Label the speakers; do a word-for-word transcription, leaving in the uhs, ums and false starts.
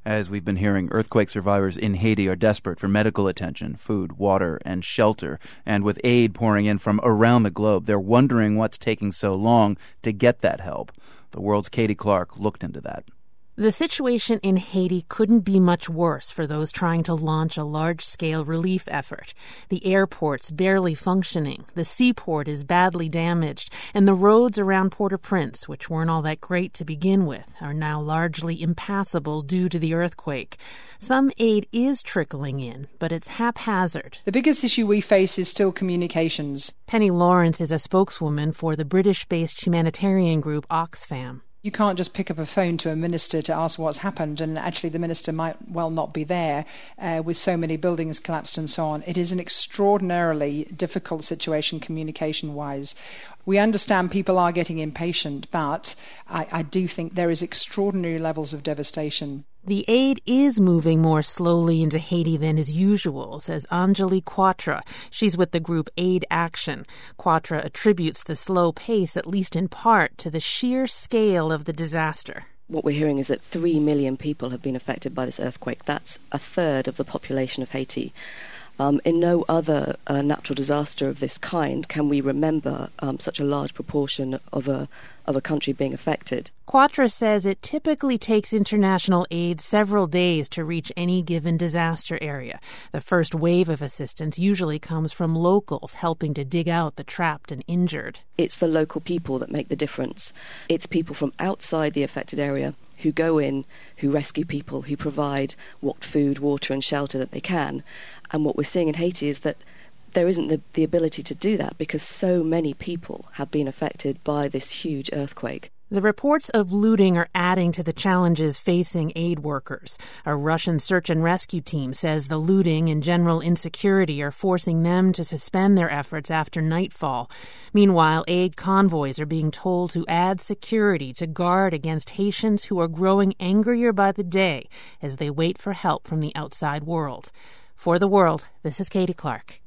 Speaker 1: As we've been hearing, earthquake survivors in Haiti are desperate for medical attention, food, water, and shelter. And with aid pouring in from around the globe, they're wondering what's taking so long to get that help. The World's Katie Clark looked into that.
Speaker 2: The situation in Haiti couldn't be much worse for those trying to launch a large-scale relief effort. The airport's barely functioning, the seaport is badly damaged, and the roads around Port-au-Prince, which weren't all that great to begin with, are now largely impassable due to the earthquake. Some aid is trickling in, but it's haphazard.
Speaker 3: The biggest issue we face is still communications.
Speaker 2: Penny Lawrence is a spokeswoman for the British-based humanitarian group Oxfam.
Speaker 3: You can't just pick up a phone to a minister to ask what's happened, and actually the minister might well not be there uh, with so many buildings collapsed and so on. It is an extraordinarily difficult situation communication-wise. We understand people are getting impatient, but I, I do think there is extraordinary levels of devastation.
Speaker 2: The aid is moving more slowly into Haiti than is usual, says Anjali Quatra. She's with the group Aid Action. Quatra attributes the slow pace, at least in part, to the sheer scale of the disaster.
Speaker 4: What we're hearing is that three million people have been affected by this earthquake. That's a third of the population of Haiti. Um, in no other uh, natural disaster of this kind can we remember um, such a large proportion of a of a country being affected.
Speaker 2: Quatra says it typically takes international aid several days to reach any given disaster area. The first wave of assistance usually comes from locals helping to dig out the trapped and injured.
Speaker 4: It's the local people that make the difference. It's people from outside the affected area who go in, who rescue people, who provide what food, water and shelter that they can. And what we're seeing in Haiti is that there isn't the, the ability to do that because so many people have been affected by this huge earthquake.
Speaker 2: The reports of looting are adding to the challenges facing aid workers. A Russian search and rescue team says the looting and general insecurity are forcing them to suspend their efforts after nightfall. Meanwhile, aid convoys are being told to add security to guard against Haitians who are growing angrier by the day as they wait for help from the outside world. For The World, this is Katie Clark.